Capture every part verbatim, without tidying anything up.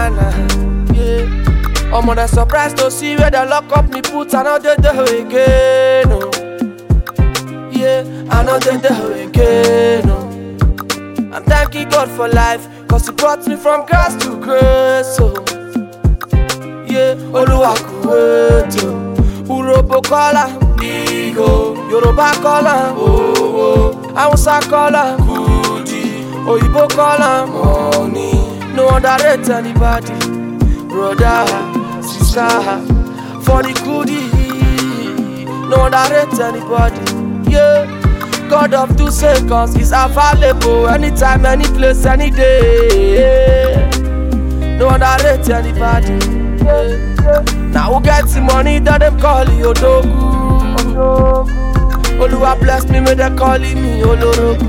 na na. Yeah. I'm on a surprised to see where they lock up me put another day again. Oh. Yeah, another day again. Oh. I'm thanking God for life, cause He brought me from grass to grace. Oh. Yeah, Oluwa kuweto, Urobo kola, Igo, Yoruba kola, oh oh, Hausa kola, Kudi, Oyibo kola, money. No underrate anybody, brother, sister, for the goodie. No underrate anybody, yeah. God of two seconds is available anytime, any place, any day. No underrate anybody, yeah. Now who gets the money that them call you Odogu? Oluwa bless me, may they calling me Olorogu.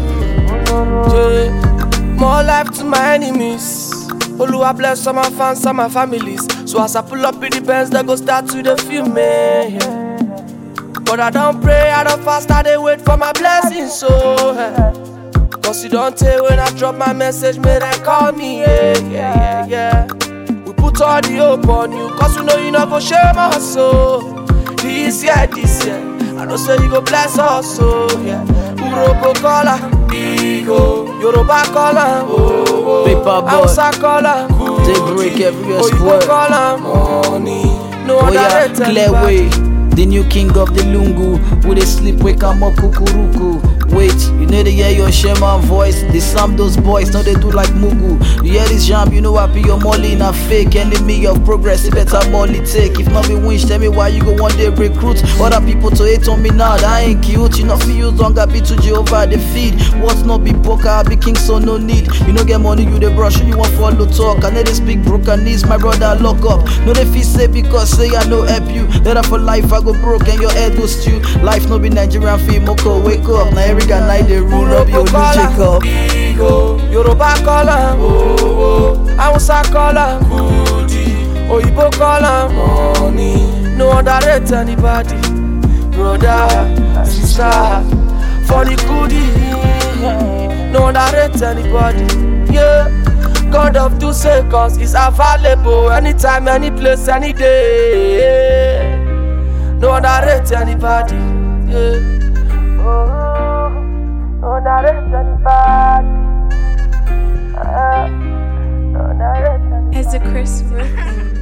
Yeah. More life to my enemies. Oluwa bless some my fans, some my families. So as I pull up in the Benz, they go start to the film me. Yeah. But I don't pray, I don't fast, I dey wait for my blessings. So yeah. Cause you don't tell when I drop my message, may they call me. Yeah, yeah, yeah, yeah. We put all the hope on you, cause we know you not go shame us. So this year, this year, I know say you go bless us. So yeah. Urobo kola, Igo, Yoruba kola, oh oh, Paper Hausa kola, They break everywhere Oyibo square. kola, money. No Oh other yeah, rate clear anybody. way. The new king of the lungu. Who they sleep, wake up, kukuruku. Wait, you know they hear your shaman voice. They slam those boys, now they do like Mugu. You hear this jam, you know I be your molly in a fake enemy of progress. You better molly take. If not be winch, tell me why you go one day recruit other people to hate on me now. That ain't cute. You know fi use longer be to Jehovah the feed. What's not be poker, I be king so no need. You know get money, you the brush, you want follow talk. I know they speak broken knees, my brother lock up. No they feel say because say I no help you. Later for life I go broke and your head goes stew. Life no be Nigerian film, okay, wake up. Now every guy night they rule up your new Jacob. Igo, Yoruba kola, oh oh, Hausa kola, Kudi, Oyibo kola, money. No underrate anybody, brother, sister, for the goodie. No underrate anybody, yeah. God of two seconds is available anytime, any place, any day. No underrate anybody, yeah. No underrate anybody. Uh, no underrate anybody. As a Chris Brooklyn.